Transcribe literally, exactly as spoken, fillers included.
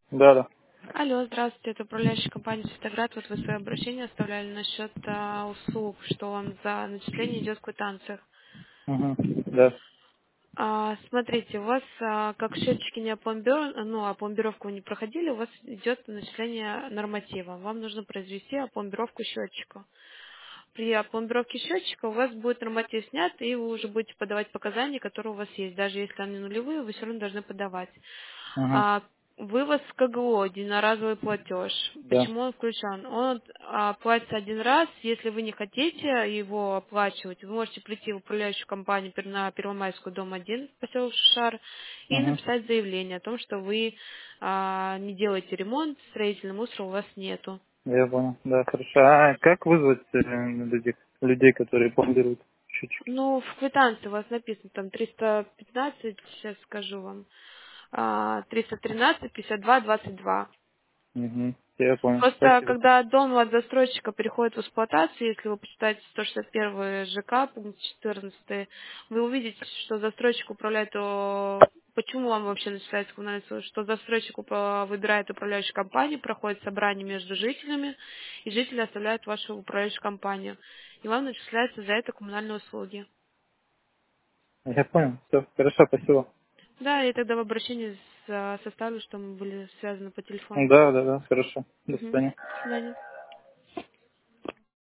Да, да. Алло, здравствуйте, это управляющая компания «Светоград». Вот вы свое обращение оставляли насчет а, услуг, что вам за начисление идет в квитанциях. Угу. Да. А, смотрите, у вас, а, как счетчики не опломбир... ну, опломбировку вы не проходили, у вас идет начисление норматива. Вам нужно произвести опломбировку счетчика. При опломбировке счетчика у вас будет норматив снят, и вы уже будете подавать показания, которые у вас есть. Даже если они нулевые, вы все равно должны подавать. Угу. А, вывоз КГО, единоразовый платеж. Да. Почему он включен? Он а, платится один раз. Если вы не хотите его оплачивать, вы можете прийти в управляющую компанию пер- на Первомайскую, дом один, поселок Шушар, и Угу. написать заявление о том, что вы а, не делаете ремонт, строительного мусора у вас нету. Я понял. Да, хорошо. А как вызвать э, людей, людей, которые пломбируют счетчики? Ну, в квитанции у вас написано там триста пятнадцать, сейчас скажу вам, а, триста тринадцать, пятьдесят два, двадцать два. Угу. Я понял. Просто Спасибо. когда дом от застройщика переходит в эксплуатацию, если вы почитаете сто шестьдесят один ЖК, пункт четырнадцатый, вы увидите, что застройщик управляет, о, почему вам вообще начисляется коммунальная услуга, что застройщик упа- выбирает управляющую компанию, проходит собрание между жителями, и жители оставляют вашу управляющую компанию. И вам начисляются за это коммунальные услуги. Я понял. Все. Хорошо, спасибо. Да, и тогда в обращении с- составлю, что мы были связаны по телефону. Да, да, да. Хорошо. До Мгм. свидания. До свидания.